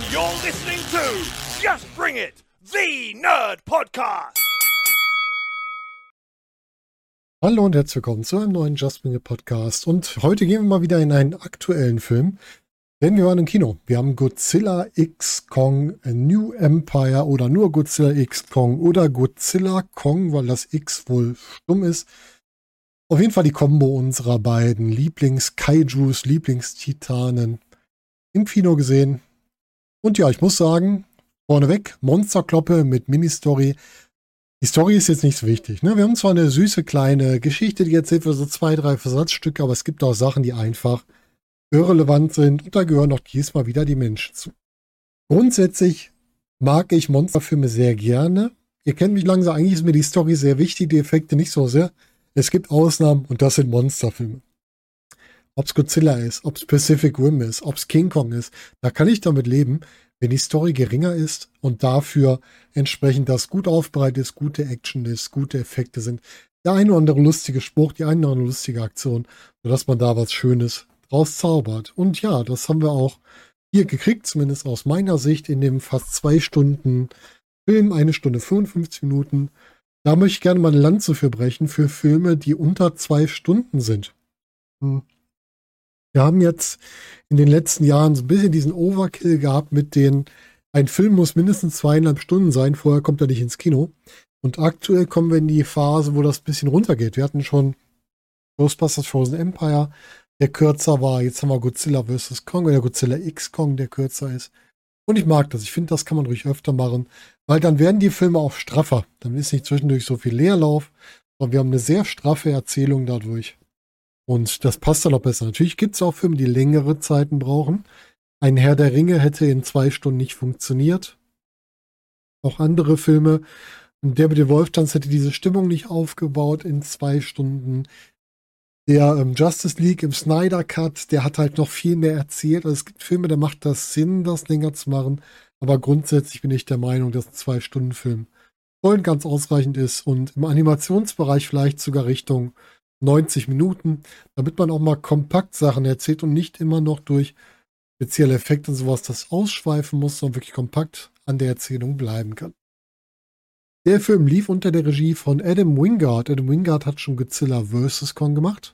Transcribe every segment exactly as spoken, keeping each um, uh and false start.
You're listening to Just Bring It, the Nerd Podcast. Hallo und herzlich willkommen zu einem neuen Just Bring It Podcast. Und heute gehen wir mal wieder in einen aktuellen Film, denn wir waren im Kino. Wir haben Godzilla X Kong New Empire oder nur Godzilla X Kong oder Godzilla Kong, weil das X wohl stumm ist. Auf jeden Fall die Kombo unserer beiden Lieblings-Kaijus, Lieblingstitanen im Kino gesehen. Und ja, ich muss sagen, vorneweg, Monsterkloppe mit Mini-Story. Die Story ist jetzt nicht so wichtig. Ne? Wir haben zwar eine süße kleine Geschichte, die erzählt wird, so zwei, drei Versatzstücke, aber es gibt auch Sachen, die einfach irrelevant sind. Und da gehören auch diesmal wieder die Menschen zu. Grundsätzlich mag ich Monsterfilme sehr gerne. Ihr kennt mich langsam, eigentlich ist mir die Story sehr wichtig, die Effekte nicht so sehr. Es gibt Ausnahmen und das sind Monsterfilme. Ob es Godzilla ist, ob es Pacific Rim ist, ob es King Kong ist, da kann ich damit leben, wenn die Story geringer ist und dafür entsprechend das gut aufbereitet ist, gute Action ist, gute Effekte sind, der eine oder andere lustige Spruch, die eine oder andere lustige Aktion, sodass man da was Schönes draus zaubert. Und ja, das haben wir auch hier gekriegt, zumindest aus meiner Sicht, in dem fast zwei Stunden Film, eine Stunde fünfundfünfzig Minuten. Da möchte ich gerne mal eine Lanze für brechen, für Filme, die unter zwei Stunden sind. Hm. Wir haben jetzt in den letzten Jahren so ein bisschen diesen Overkill gehabt mit den, ein Film muss mindestens zweieinhalb Stunden sein, vorher kommt er nicht ins Kino. Und aktuell kommen wir in die Phase, wo das ein bisschen runtergeht. Wir hatten schon Ghostbusters Frozen Empire, der kürzer war. Jetzt haben wir Godzilla versus. Kong oder Godzilla X Kong, der kürzer ist. Und ich mag das. Ich finde, das kann man ruhig öfter machen, weil dann werden die Filme auch straffer. Dann ist nicht zwischendurch so viel Leerlauf, sondern wir haben eine sehr straffe Erzählung dadurch. Und das passt dann auch besser. Natürlich gibt es auch Filme, die längere Zeiten brauchen. Ein Herr der Ringe hätte in zwei Stunden nicht funktioniert. Auch andere Filme. Der mit dem Wolftanz hätte diese Stimmung nicht aufgebaut in zwei Stunden. Der ähm, Justice League im Snyder Cut, der hat halt noch viel mehr erzählt. Also es gibt Filme, da macht das Sinn, das länger zu machen. Aber grundsätzlich bin ich der Meinung, dass ein Zwei-Stunden-Film voll und ganz ausreichend ist. Und im Animationsbereich vielleicht sogar Richtung neunzig Minuten, damit man auch mal kompakt Sachen erzählt und nicht immer noch durch spezielle Effekte und sowas das ausschweifen muss, sondern wirklich kompakt an der Erzählung bleiben kann. Der Film lief unter der Regie von Adam Wingard. Adam Wingard hat schon Godzilla versus. Kong gemacht.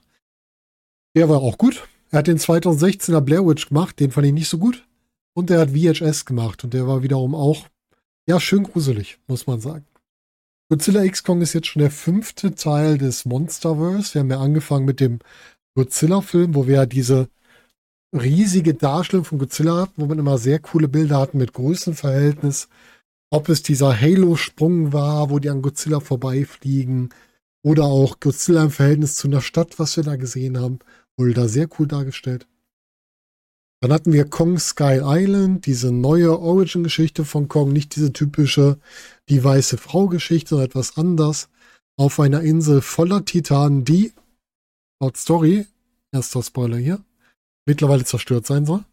Der war auch gut. Er hat den zweitausendsechzehner Blair Witch gemacht, den fand ich nicht so gut. Und er hat V H S gemacht und der war wiederum auch, ja, schön gruselig, muss man sagen. Godzilla X Kong ist jetzt schon der fünfte Teil des Monsterverse. Wir haben ja angefangen mit dem Godzilla-Film, wo wir ja diese riesige Darstellung von Godzilla hatten, wo man immer sehr coole Bilder hatten mit Größenverhältnis. Ob es dieser Halo-Sprung war, wo die an Godzilla vorbeifliegen, oder auch Godzilla im Verhältnis zu einer Stadt, was wir da gesehen haben, wurde da sehr cool dargestellt. Dann hatten wir Kong Skull Island, diese neue Origin-Geschichte von Kong, nicht diese typische die weiße Frau-Geschichte, sondern etwas anders, auf einer Insel voller Titanen, die, laut Story, erster Spoiler hier, mittlerweile zerstört sein soll.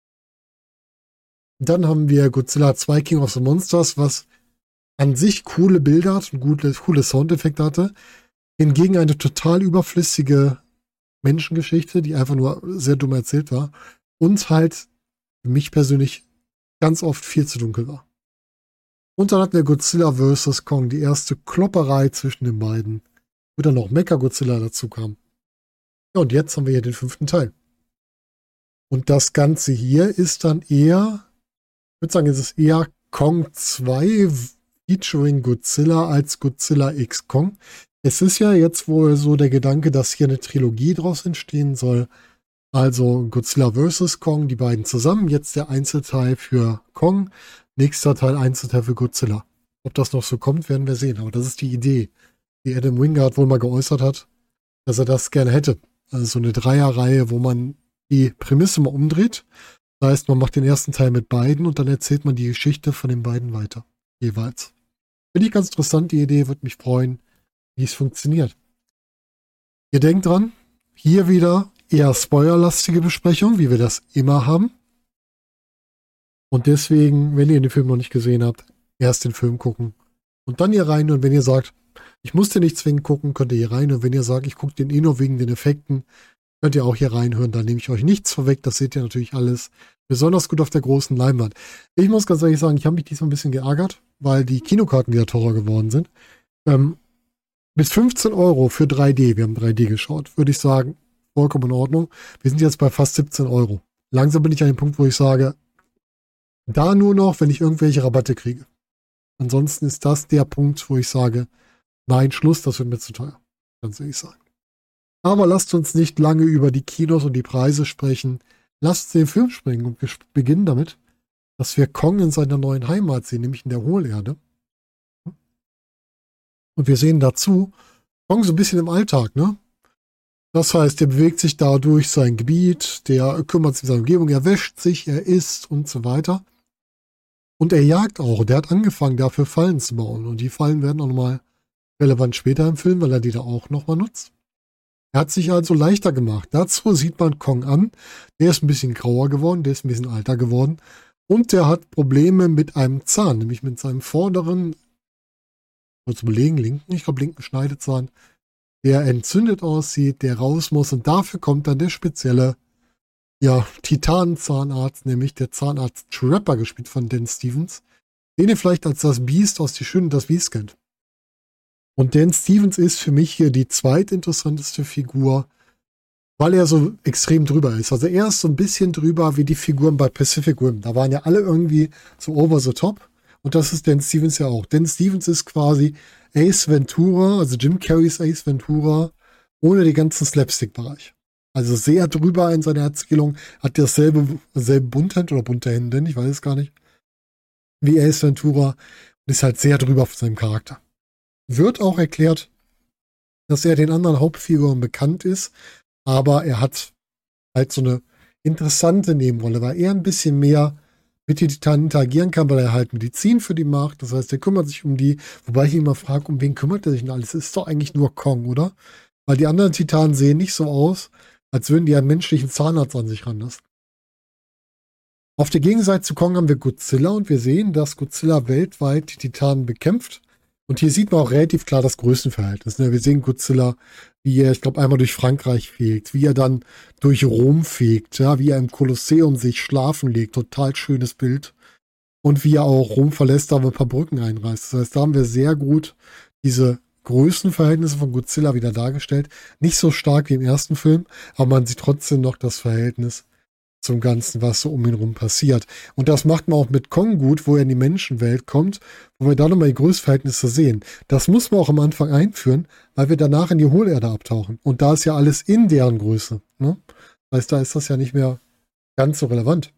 Dann haben wir Godzilla zwei King of the Monsters, was an sich coole Bilder hat und gute, coole Soundeffekte hatte, hingegen eine total überflüssige Menschengeschichte, die einfach nur sehr dumm erzählt war. Und halt für mich persönlich ganz oft viel zu dunkel war. Und dann hatten wir Godzilla versus. Kong, die erste Klopperei zwischen den beiden, wo dann noch Mecha-Godzilla dazu kam. Ja, und jetzt haben wir hier den fünften Teil. Und das Ganze hier ist dann eher, ich würde sagen, es ist eher Kong zwei featuring Godzilla als Godzilla X Kong. Es ist ja jetzt wohl so der Gedanke, dass hier eine Trilogie draus entstehen soll. Also Godzilla versus. Kong, die beiden zusammen. Jetzt der Einzelteil für Kong. Nächster Teil Einzelteil für Godzilla. Ob das noch so kommt, werden wir sehen. Aber das ist die Idee, die Adam Wingard wohl mal geäußert hat, dass er das gerne hätte. Also so eine Dreierreihe, wo man die Prämisse mal umdreht. Das heißt, man macht den ersten Teil mit beiden und dann erzählt man die Geschichte von den beiden weiter. Jeweils. Finde ich ganz interessant, die Idee. Würde mich freuen, wie es funktioniert. Ihr denkt dran, hier wieder eher spoilerlastige Besprechung, wie wir das immer haben. Und deswegen, wenn ihr den Film noch nicht gesehen habt, erst den Film gucken und dann hier rein. Und wenn ihr sagt, ich muss den nicht zwingend gucken, könnt ihr hier rein. Und wenn ihr sagt, ich gucke den eh nur wegen den Effekten, Könnt ihr auch hier reinhören, da nehme ich euch nichts vorweg, das seht ihr natürlich alles besonders gut auf der großen Leinwand. Ich muss ganz ehrlich sagen, ich habe mich diesmal ein bisschen geärgert, weil die Kinokarten wieder teurer geworden sind. Ähm, bis fünfzehn Euro für drei D, wir haben drei D geschaut, würde ich sagen, vollkommen in Ordnung. Wir sind jetzt bei fast siebzehn Euro. Langsam bin ich an dem Punkt, wo ich sage, da nur noch, wenn ich irgendwelche Rabatte kriege. Ansonsten ist das der Punkt, wo ich sage, nein, Schluss, das wird mir zu teuer. Ganz ehrlich sagen. Aber lasst uns nicht lange über die Kinos und die Preise sprechen. Lasst uns den Film springen und wir beginnen damit, dass wir Kong in seiner neuen Heimat sehen, nämlich in der Hohlerde. Und wir sehen dazu Kong so ein bisschen im Alltag, ne? Das heißt, er bewegt sich da durch sein Gebiet, der kümmert sich um seine Umgebung, er wäscht sich, er isst und so weiter. Und er jagt auch. Der hat angefangen, dafür Fallen zu bauen. Und die Fallen werden auch nochmal relevant später im Film, weil er die da auch nochmal nutzt. Er hat sich also leichter gemacht. Dazu sieht man Kong an. Der ist ein bisschen grauer geworden, der ist ein bisschen alter geworden. Und der hat Probleme mit einem Zahn, nämlich mit seinem vorderen, zu belegen, linken, ich glaube linken Schneidezahn, der entzündet aussieht, der raus muss. Und dafür kommt dann der spezielle, ja, Titanenzahnarzt, nämlich der Zahnarzt Trapper, gespielt von Dan Stevens, den ihr vielleicht als das Biest aus Die Schöne und das Biest kennt. Und Dan Stevens ist für mich hier die zweitinteressanteste Figur, weil er so extrem drüber ist. Also er ist so ein bisschen drüber wie die Figuren bei Pacific Rim. Da waren ja alle irgendwie so over the top. Und das ist Dan Stevens ja auch. Dan Stevens ist quasi Ace Ventura, also Jim Carreys Ace Ventura, ohne den ganzen Slapstick-Bereich. Also sehr drüber in seiner Erzählung, hat dasselbe, dasselbe Bunthemd oder bunte Hemden, ich weiß es gar nicht, wie Ace Ventura, und ist halt sehr drüber auf seinem Charakter. Wird auch erklärt, dass er den anderen Hauptfiguren bekannt ist, aber er hat halt so eine interessante Nebenrolle, weil er ein bisschen mehr mit den Titanen interagieren kann, weil er halt Medizin für die macht. Das heißt, er kümmert sich um die, wobei ich ihn immer frage, um wen kümmert er sich denn alles? Es ist doch eigentlich nur Kong, oder? Weil die anderen Titanen sehen nicht so aus, als würden die einen menschlichen Zahnarzt an sich ranlassen. Auf der Gegenseite zu Kong haben wir Godzilla und wir sehen, dass Godzilla weltweit die Titanen bekämpft. Und hier sieht man auch relativ klar das Größenverhältnis. Wir sehen Godzilla, wie er, ich glaube, einmal durch Frankreich fegt, wie er dann durch Rom fegt, ja, wie er im Kolosseum sich schlafen legt. Total schönes Bild. Und wie er auch Rom verlässt, aber ein paar Brücken einreißt. Das heißt, da haben wir sehr gut diese Größenverhältnisse von Godzilla wieder dargestellt. Nicht so stark wie im ersten Film, aber man sieht trotzdem noch das Verhältnis zum Ganzen, was so um ihn rum passiert. Und das macht man auch mit Kong gut, wo er in die Menschenwelt kommt, wo wir da nochmal die Größenverhältnisse sehen. Das muss man auch am Anfang einführen, weil wir danach in die Hohlerde abtauchen. Und da ist ja alles in deren Größe. Ne? Das heißt, da ist das ja nicht mehr ganz so relevant.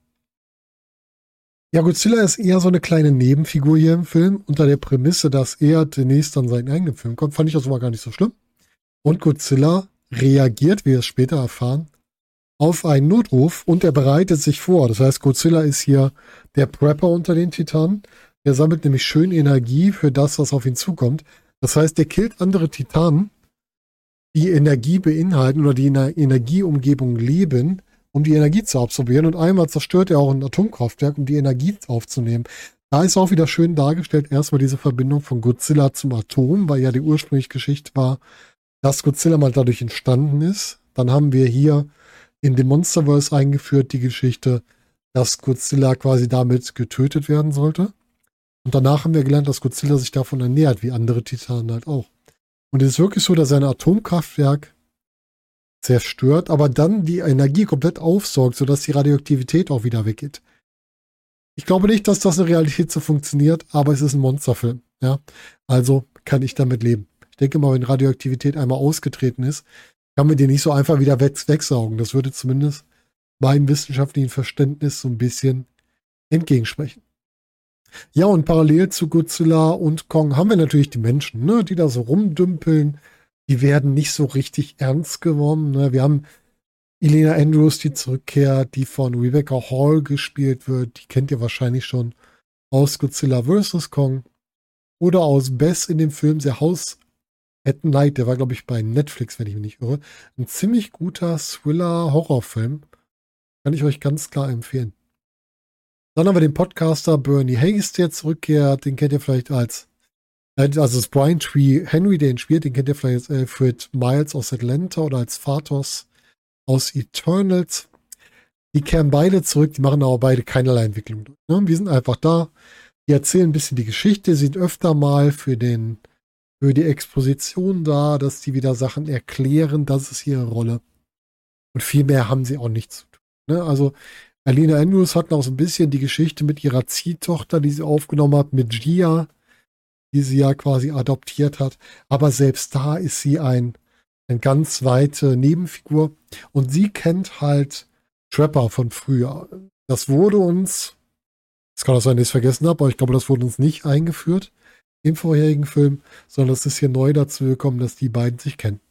Ja, Godzilla ist eher so eine kleine Nebenfigur hier im Film, unter der Prämisse, dass er demnächst an seinen eigenen Film kommt. Fand ich das aber gar nicht so schlimm. Und Godzilla reagiert, wie wir es später erfahren, auf einen Notruf und er bereitet sich vor. Das heißt, Godzilla ist hier der Prepper unter den Titanen. Er sammelt nämlich schön Energie für das, was auf ihn zukommt. Das heißt, er killt andere Titanen, die Energie beinhalten oder die in einer Energieumgebung leben, um die Energie zu absorbieren. Und einmal zerstört er auch ein Atomkraftwerk, um die Energie aufzunehmen. Da ist auch wieder schön dargestellt, erstmal diese Verbindung von Godzilla zum Atom, weil ja die ursprüngliche Geschichte war, dass Godzilla mal dadurch entstanden ist. Dann haben wir hier in dem Monsterverse eingeführt, die Geschichte, dass Godzilla quasi damit getötet werden sollte. Und danach haben wir gelernt, dass Godzilla sich davon ernährt, wie andere Titanen halt auch. Und es ist wirklich so, dass er ein Atomkraftwerk zerstört, aber dann die Energie komplett aufsaugt, sodass die Radioaktivität auch wieder weggeht. Ich glaube nicht, dass das in der Realität so funktioniert, aber es ist ein Monsterfilm. Ja? Also kann ich damit leben. Ich denke mal, wenn Radioaktivität einmal ausgetreten ist, kann man die nicht so einfach wieder weg, wegsaugen. Das würde zumindest meinem wissenschaftlichen Verständnis so ein bisschen entgegensprechen. Ja, und parallel zu Godzilla und Kong haben wir natürlich die Menschen, ne, die da so rumdümpeln. Die werden nicht so richtig ernst genommen. Ne? Wir haben Elena Andrews, die zurückkehrt, die von Rebecca Hall gespielt wird. Die kennt ihr wahrscheinlich schon aus Godzilla versus. Kong. Oder aus Bess in dem Film The House at Night, der war, glaube ich, bei Netflix, wenn ich mich nicht irre. Ein ziemlich guter Thriller-Horrorfilm. Kann ich euch ganz klar empfehlen. Dann haben wir den Podcaster Bernie Hayes, der zurückkehrt. Den kennt ihr vielleicht als, also das Brian Tree Henry, der ihn spielt, den kennt ihr vielleicht als Alfred Miles aus Atlanta oder als Phatos aus Eternals. Die kehren beide zurück, die machen aber beide keinerlei Entwicklung durch. Ne? Wir sind einfach da, die erzählen ein bisschen die Geschichte, sind öfter mal für den, für die Exposition da, dass die wieder Sachen erklären, das ist ihre Rolle. Und viel mehr haben sie auch nicht zu tun. Ne? Also Alina Andrews hat noch so ein bisschen die Geschichte mit ihrer Ziehtochter, die sie aufgenommen hat, mit Gia, die sie ja quasi adoptiert hat. Aber selbst da ist sie ein, eine ganz weite Nebenfigur. Und sie kennt halt Trapper von früher. Das wurde uns, es kann auch sein, dass ich es vergessen habe, aber ich glaube, das wurde uns nicht eingeführt im vorherigen Film, sondern es ist hier neu dazu gekommen, dass die beiden sich kennen.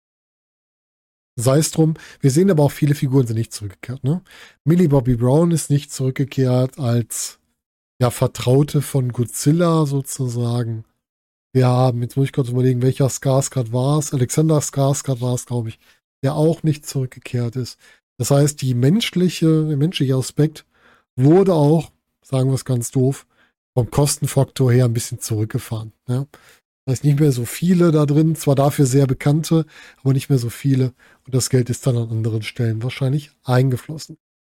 Sei es drum, wir sehen aber auch, viele Figuren sind nicht zurückgekehrt. Ne? Millie Bobby Brown ist nicht zurückgekehrt als ja, Vertraute von Godzilla sozusagen. Wir haben, jetzt muss ich kurz überlegen, welcher Skarsgård war es? Alexander Skarsgård war es, glaube ich, der auch nicht zurückgekehrt ist. Das heißt, die menschliche, der menschliche Aspekt wurde auch, sagen wir es ganz doof, vom Kostenfaktor her ein bisschen zurückgefahren. Ja? Da ist nicht mehr so viele da drin, zwar dafür sehr bekannte, aber nicht mehr so viele. Und das Geld ist dann an anderen Stellen wahrscheinlich eingeflossen.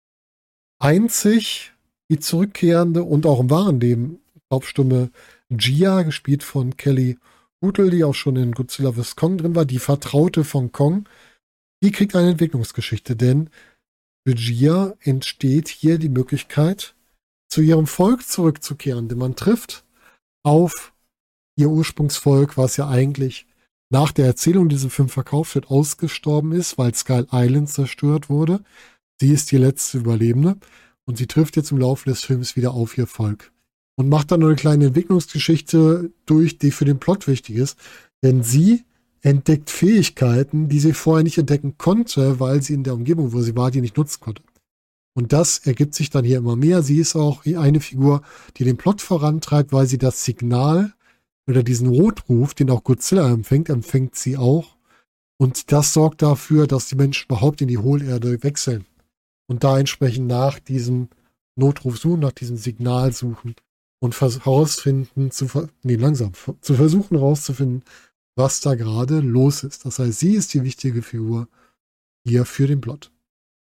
Einzig die zurückkehrende und auch im wahren Leben Hauptstimme Gia, gespielt von Kelly Hootle, die auch schon in Godzilla versus. Kong drin war, die Vertraute von Kong, die kriegt eine Entwicklungsgeschichte, denn für Gia entsteht hier die Möglichkeit, zu ihrem Volk zurückzukehren, denn man trifft auf ihr Ursprungsvolk, was ja eigentlich nach der Erzählung, die diesem Film verkauft wird, ausgestorben ist, weil Skull Island zerstört wurde. Sie ist die letzte Überlebende und sie trifft jetzt im Laufe des Films wieder auf ihr Volk und macht dann eine kleine Entwicklungsgeschichte durch, die für den Plot wichtig ist, denn sie entdeckt Fähigkeiten, die sie vorher nicht entdecken konnte, weil sie in der Umgebung, wo sie war, die nicht nutzen konnte. Und das ergibt sich dann hier immer mehr. Sie ist auch eine Figur, die den Plot vorantreibt, weil sie das Signal oder diesen Notruf, den auch Godzilla empfängt, empfängt sie auch. Und das sorgt dafür, dass die Menschen überhaupt in die Hohlerde wechseln und da entsprechend nach diesem Notruf suchen, nach diesem Signal suchen und herausfinden, zu, nee, langsam, zu versuchen herauszufinden, was da gerade los ist. Das heißt, sie ist die wichtige Figur hier für den Plot.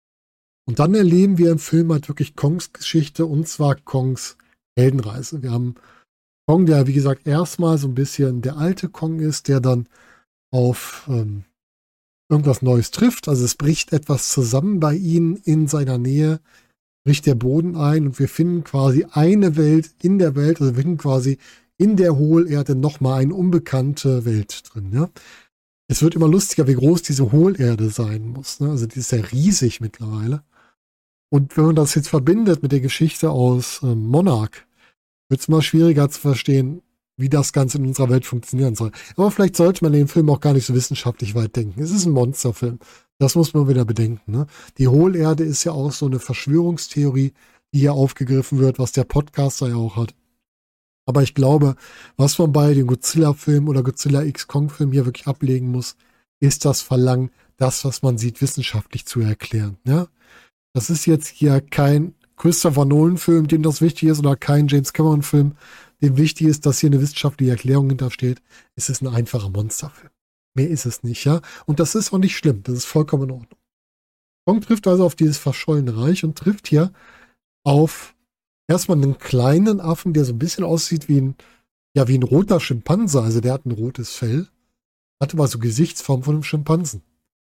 Und dann erleben wir im Film halt wirklich Kongs Geschichte, und zwar Kongs Heldenreise. Wir haben Kong, der wie gesagt erstmal so ein bisschen der alte Kong ist, der dann auf ähm, irgendwas Neues trifft. Also es bricht etwas zusammen bei ihm in seiner Nähe, bricht der Boden ein und wir finden quasi eine Welt in der Welt, also wir finden quasi in der Hohlerde nochmal eine unbekannte Welt drin. Ja? Es wird immer lustiger, wie groß diese Hohlerde sein muss. Ne? Also die ist ja riesig mittlerweile. Und wenn man das jetzt verbindet mit der Geschichte aus ähm, Monarch, wird es mal schwieriger zu verstehen, wie das Ganze in unserer Welt funktionieren soll. Aber vielleicht sollte man den Film auch gar nicht so wissenschaftlich weit denken. Es ist ein Monsterfilm. Das muss man wieder bedenken. Ne? Die Hohlerde ist ja auch so eine Verschwörungstheorie, die hier aufgegriffen wird, was der Podcaster ja auch hat. Aber ich glaube, was man bei dem Godzilla-Film oder Godzilla X Kong-Film hier wirklich ablegen muss, ist das Verlangen, das, was man sieht, wissenschaftlich zu erklären. Ja? Das ist jetzt hier kein Christopher Nolan-Film, dem das wichtig ist, oder kein James Cameron-Film, dem wichtig ist, dass hier eine wissenschaftliche Erklärung hintersteht. Es ist ein einfacher Monsterfilm. Mehr ist es nicht, ja. Und das ist auch nicht schlimm. Das ist vollkommen in Ordnung. Kong trifft also auf dieses verschollene Reich und trifft hier auf erstmal einen kleinen Affen, der so ein bisschen aussieht wie ein, ja, wie ein roter Schimpanse. Also der hat ein rotes Fell, hat aber so Gesichtsform von einem Schimpansen.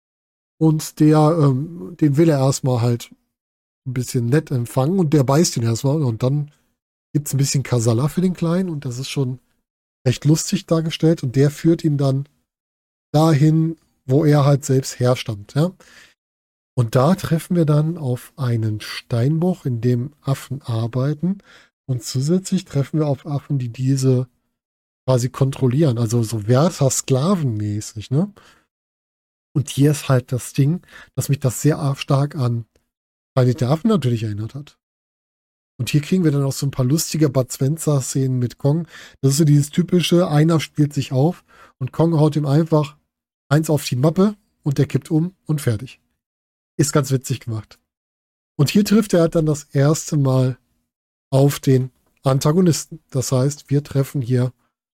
Und der, ähm, den will er erstmal halt ein bisschen nett empfangen und der beißt ihn erstmal und dann gibt es ein bisschen Kasala für den Kleinen und das ist schon recht lustig dargestellt und der führt ihn dann dahin, wo er halt selbst herstammt, ja. Und da treffen wir dann auf einen Steinbruch, in dem Affen arbeiten und zusätzlich treffen wir auf Affen, die diese quasi kontrollieren, also so Wärter-Sklaven-mäßig, ne. Und hier ist halt das Ding, dass mich das sehr stark an Planet der Affen natürlich erinnert hat. Und hier kriegen wir dann auch so ein paar lustige Bud Spencer-Szenen mit Kong. Das ist so dieses typische, einer spielt sich auf und Kong haut ihm einfach eins auf die Mappe und der kippt um und fertig. Ist ganz witzig gemacht. Und hier trifft er halt dann das erste Mal auf den Antagonisten. Das heißt, wir treffen hier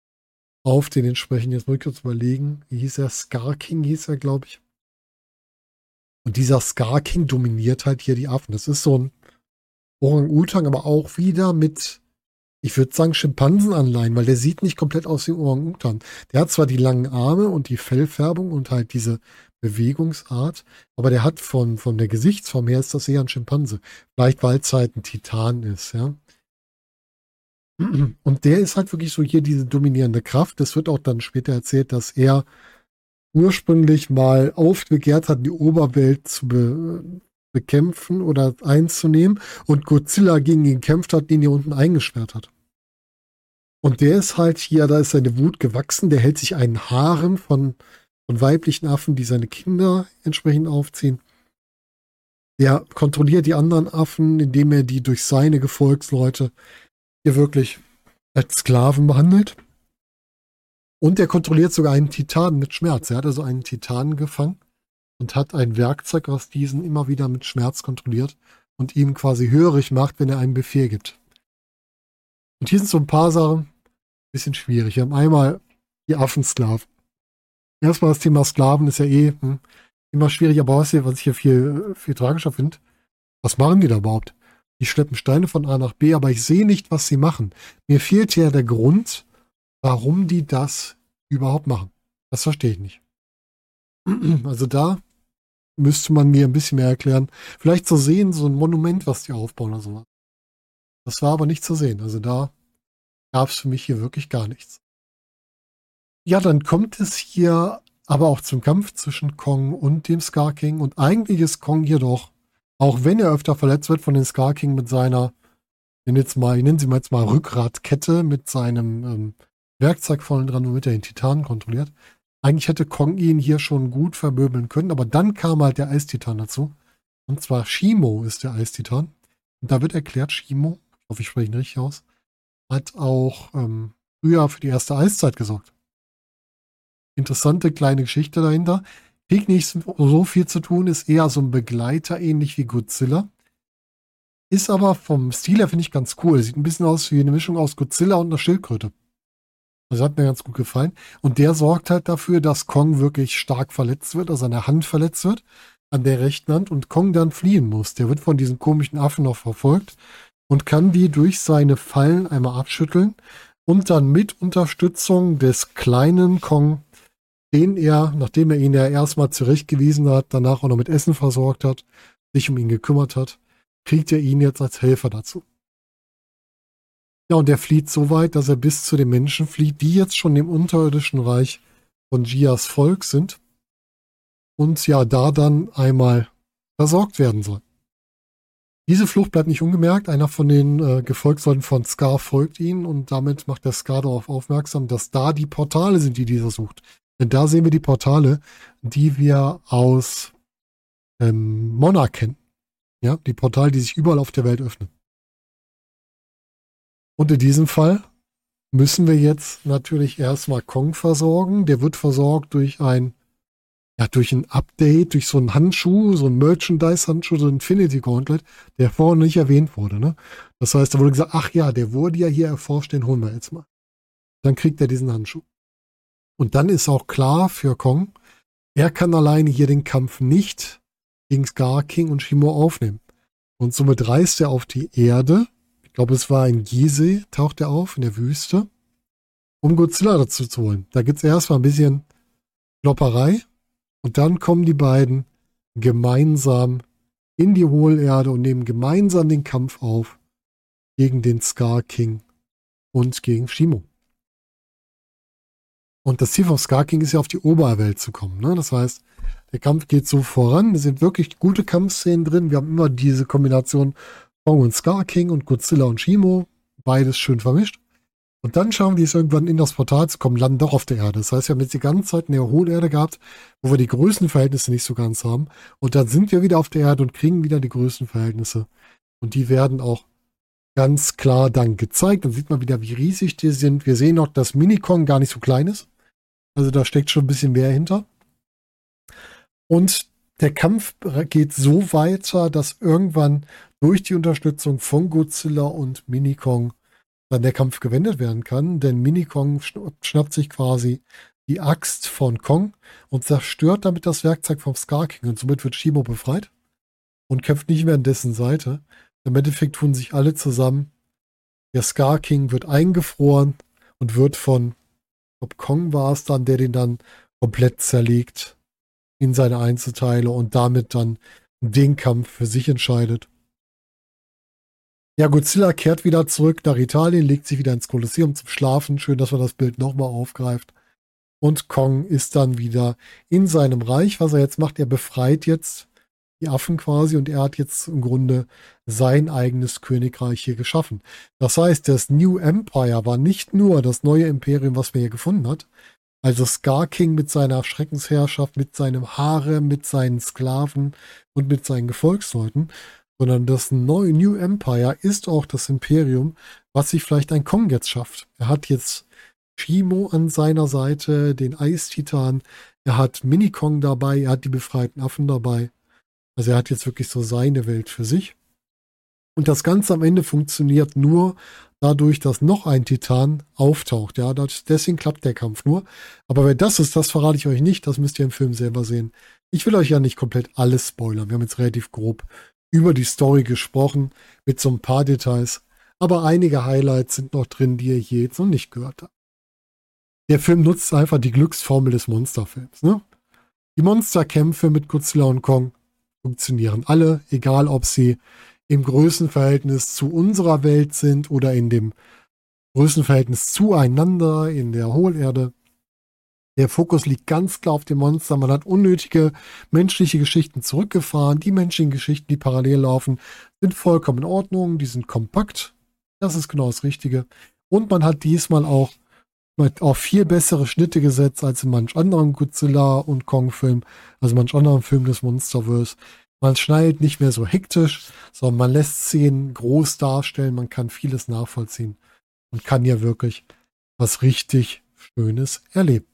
auf den entsprechenden, jetzt muss ich kurz überlegen, wie hieß er? Scar King hieß er, glaube ich. Und dieser Scar King dominiert halt hier die Affen. Das ist so ein Orang-Utan, aber auch wieder mit, ich würde sagen, Schimpansenanleihen, weil der sieht nicht komplett aus wie ein Orang-Utan. Der hat zwar die langen Arme und die Fellfärbung und halt diese Bewegungsart, aber der hat von, von der Gesichtsform her ist das eher ein Schimpanse. Vielleicht, weil es halt ein Titan ist, ja. Und der ist halt wirklich so hier diese dominierende Kraft. Es wird auch dann später erzählt, dass er ursprünglich mal aufbegehrt hat, die Oberwelt zu be bekämpfen oder einzunehmen und Godzilla gegen ihn gekämpft hat, den hier unten eingesperrt hat. Und der ist halt hier, da ist seine Wut gewachsen, der hält sich einen Harem von, von weiblichen Affen, die seine Kinder entsprechend aufziehen. Der kontrolliert die anderen Affen, indem er die durch seine Gefolgsleute hier wirklich als Sklaven behandelt. Und er kontrolliert sogar einen Titanen mit Schmerz. Er hat also einen Titanen gefangen und hat ein Werkzeug, was diesen immer wieder mit Schmerz kontrolliert und ihm quasi hörig macht, wenn er einen Befehl gibt. Und hier sind so ein paar Sachen ein bisschen schwierig. Wir haben einmal die Affensklaven. Erstmal das Thema Sklaven ist ja eh hm, immer schwierig, aber was, hier, was ich hier viel, viel tragischer finde, was machen die da überhaupt? Die schleppen Steine von A nach B, aber ich sehe nicht, was sie machen. Mir fehlt ja der Grund, warum die das überhaupt machen. Das verstehe ich nicht. Also da müsste man mir ein bisschen mehr erklären. Vielleicht zu sehen, so ein Monument, was die aufbauen oder sowas. Das war aber nicht zu sehen. Also da gab es für mich hier wirklich gar nichts. Ja, dann kommt es hier aber auch zum Kampf zwischen Kong und dem Scar King. Und eigentlich ist Kong jedoch, auch wenn er öfter verletzt wird von dem Scar King mit seiner, ich nenne, jetzt mal, ich nenne sie mal jetzt mal Rückgratkette mit seinem ähm, Werkzeug vorne dran, womit er den Titanen kontrolliert. Eigentlich hätte Kong ihn hier schon gut vermöbeln können, aber dann kam halt der Eistitan dazu. Und zwar Shimo ist der Eistitan. Und da wird erklärt, Shimo, ich hoffe, ich spreche ihn richtig aus, hat auch ähm, früher für die erste Eiszeit gesorgt. Interessante kleine Geschichte dahinter. Kriegt nicht so viel zu tun, ist eher so ein Begleiter, ähnlich wie Godzilla. Ist aber vom Stil her, finde ich, ganz cool. Sieht ein bisschen aus wie eine Mischung aus Godzilla und einer Schildkröte. Das hat mir ganz gut gefallen. Und der sorgt halt dafür, dass Kong wirklich stark verletzt wird, also an der Hand verletzt wird, an der rechten Hand, und Kong dann fliehen muss. Der wird von diesen komischen Affen noch verfolgt und kann die durch seine Fallen einmal abschütteln und dann mit Unterstützung des kleinen Kong, den er, nachdem er ihn ja erstmal zurechtgewiesen hat, danach auch noch mit Essen versorgt hat, sich um ihn gekümmert hat, kriegt er ihn jetzt als Helfer dazu. Ja, und er flieht so weit, dass er bis zu den Menschen flieht, die jetzt schon im unterirdischen Reich von Gias Volk sind und ja, da dann einmal versorgt werden soll. Diese Flucht bleibt nicht ungemerkt. Einer von den äh, Gefolgsleuten von Scar folgt ihnen und damit macht der Scar darauf aufmerksam, dass da die Portale sind, die dieser sucht. Denn da sehen wir die Portale, die wir aus ähm, Monarch kennen. Ja, die Portale, die sich überall auf der Welt öffnen. Und in diesem Fall müssen wir jetzt natürlich erstmal Kong versorgen. Der wird versorgt durch ein, ja, durch ein Update, durch so einen Handschuh, so einen Merchandise-Handschuh, so ein Infinity Gauntlet, der vorhin nicht erwähnt wurde. Ne? Das heißt, da wurde gesagt, ach ja, der wurde ja hier erforscht, den holen wir jetzt mal. Dann kriegt er diesen Handschuh. Und dann ist auch klar für Kong, er kann alleine hier den Kampf nicht gegen Scar King und Shimo aufnehmen. Und somit reist er auf die Erde. Ich glaube, es war in Gizeh, taucht er auf, in der Wüste, um Godzilla dazu zu holen. Da gibt es erstmal ein bisschen Klopperei und dann kommen die beiden gemeinsam in die Hohlerde und nehmen gemeinsam den Kampf auf gegen den Scar King und gegen Shimo. Und das Ziel vom Scar King ist ja, auf die Oberwelt zu kommen. Ne? Das heißt, der Kampf geht so voran. Es sind wirklich gute Kampfszenen drin. Wir haben immer diese Kombination Kong und Scar King und Godzilla und Shimo. Beides schön vermischt. Und dann schauen wir es irgendwann in das Portal zu kommen, landen doch auf der Erde. Das heißt, wir haben jetzt die ganze Zeit eine Hohlerde gehabt, wo wir die Größenverhältnisse nicht so ganz haben. Und dann sind wir wieder auf der Erde und kriegen wieder die Größenverhältnisse. Und die werden auch ganz klar dann gezeigt. Dann sieht man wieder, wie riesig die sind. Wir sehen auch, dass Mini-Kong gar nicht so klein ist. Also da steckt schon ein bisschen mehr hinter. Und der Kampf geht so weiter, dass irgendwann durch die Unterstützung von Godzilla und Mini-Kong dann der Kampf gewendet werden kann. Denn Mini-Kong schnappt sich quasi die Axt von Kong und zerstört damit das Werkzeug vom Scar King. Und somit wird Shimo befreit und kämpft nicht mehr an dessen Seite. Im Endeffekt tun sich alle zusammen. Der Scar King wird eingefroren und wird von, ich glaube, Kong war es dann, der den dann komplett zerlegt in seine Einzelteile und damit dann den Kampf für sich entscheidet. Ja, Godzilla kehrt wieder zurück nach Italien, legt sich wieder ins Kolosseum zum Schlafen. Schön, dass man das Bild nochmal aufgreift. Und Kong ist dann wieder in seinem Reich. Was er jetzt macht, er befreit jetzt die Affen quasi und er hat jetzt im Grunde sein eigenes Königreich hier geschaffen. Das heißt, das New Empire war nicht nur das neue Imperium, was man hier gefunden hat, also Scar King mit seiner Schreckensherrschaft, mit seinem Harem, mit seinen Sklaven und mit seinen Gefolgsleuten, sondern das neue New Empire ist auch das Imperium, was sich vielleicht ein Kong jetzt schafft. Er hat jetzt Shimo an seiner Seite, den Eistitan, er hat Mini-Kong dabei, er hat die befreiten Affen dabei. Also er hat jetzt wirklich so seine Welt für sich. Und das Ganze am Ende funktioniert nur dadurch, dass noch ein Titan auftaucht. Ja, deswegen klappt der Kampf nur. Aber wer das ist, das verrate ich euch nicht. Das müsst ihr im Film selber sehen. Ich will euch ja nicht komplett alles spoilern. Wir haben jetzt relativ grob über die Story gesprochen, mit so ein paar Details. Aber einige Highlights sind noch drin, die ihr hier jetzt noch nicht gehört habt. Der Film nutzt einfach die Glücksformel des Monsterfilms. Ne? Die Monsterkämpfe mit Godzilla und Kong funktionieren alle, egal ob sie im Größenverhältnis zu unserer Welt sind oder in dem Größenverhältnis zueinander in der Hohlerde. Der Fokus liegt ganz klar auf dem Monster. Man hat unnötige menschliche Geschichten zurückgefahren. Die menschlichen Geschichten, die parallel laufen, sind vollkommen in Ordnung. Die sind kompakt. Das ist genau das Richtige. Und man hat diesmal auch auf viel bessere Schnitte gesetzt als in manch anderen Godzilla- und Kong-Film, also manch anderen Film des Monsterverse. Man schneidet nicht mehr so hektisch, sondern man lässt Szenen groß darstellen, man kann vieles nachvollziehen und kann hier wirklich was richtig Schönes erleben.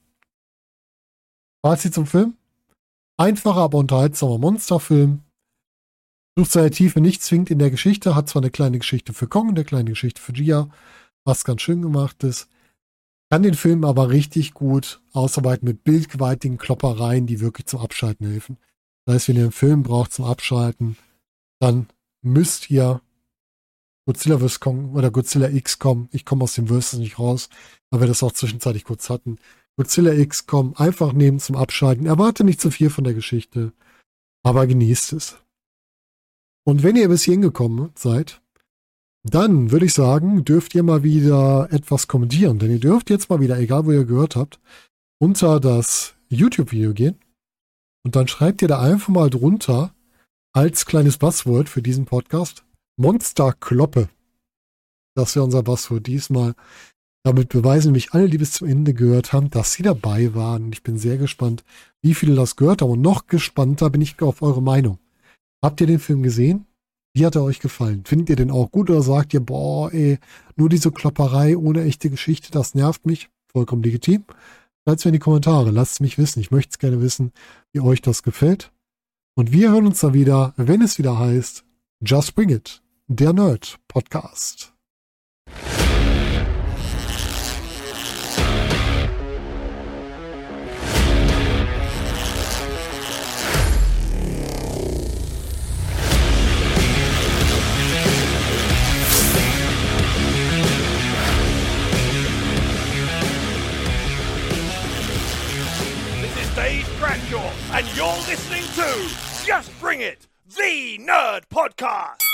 Fazit zum Film. Einfacher, aber unterhaltsamer Monsterfilm. Sucht seine Tiefe nicht zwingend in der Geschichte, hat zwar eine kleine Geschichte für Kong, eine kleine Geschichte für Gia, was ganz schön gemacht ist. Kann den Film aber richtig gut ausarbeiten mit bildgewaltigen Kloppereien, die wirklich zum Abschalten helfen. Das heißt, wenn ihr einen Film braucht zum Abschalten, dann müsst ihr Godzilla versus. Kong oder Godzilla X kommen. Ich komme aus dem Versus nicht raus, weil wir das auch zwischenzeitlich kurz hatten. Godzilla X kommen, einfach nehmen zum Abschalten. Erwarte nicht zu viel von der Geschichte, aber genießt es. Und wenn ihr bis hierhin gekommen seid, dann würde ich sagen, dürft ihr mal wieder etwas kommentieren. Denn ihr dürft jetzt mal wieder, egal wo ihr gehört habt, unter das YouTube-Video gehen. Und dann schreibt ihr da einfach mal drunter, als kleines Buzzword für diesen Podcast, Monsterkloppe. Das wäre unser Buzzword diesmal. Damit beweisen mich alle, die bis zum Ende gehört haben, dass sie dabei waren. Und ich bin sehr gespannt, wie viele das gehört haben. Und noch gespannter bin ich auf eure Meinung. Habt ihr den Film gesehen? Wie hat er euch gefallen? Findet ihr den auch gut oder sagt ihr, boah, ey, nur diese Klopperei ohne echte Geschichte, das nervt mich? Vollkommen legitim. Schreibt es mir in die Kommentare, lasst es mich wissen. Ich möchte es gerne wissen, wie euch das gefällt. Und wir hören uns dann wieder, wenn es wieder heißt, Just Bring It, der Nerd Podcast. And you're listening to Just Bring It, the Nerd Podcast.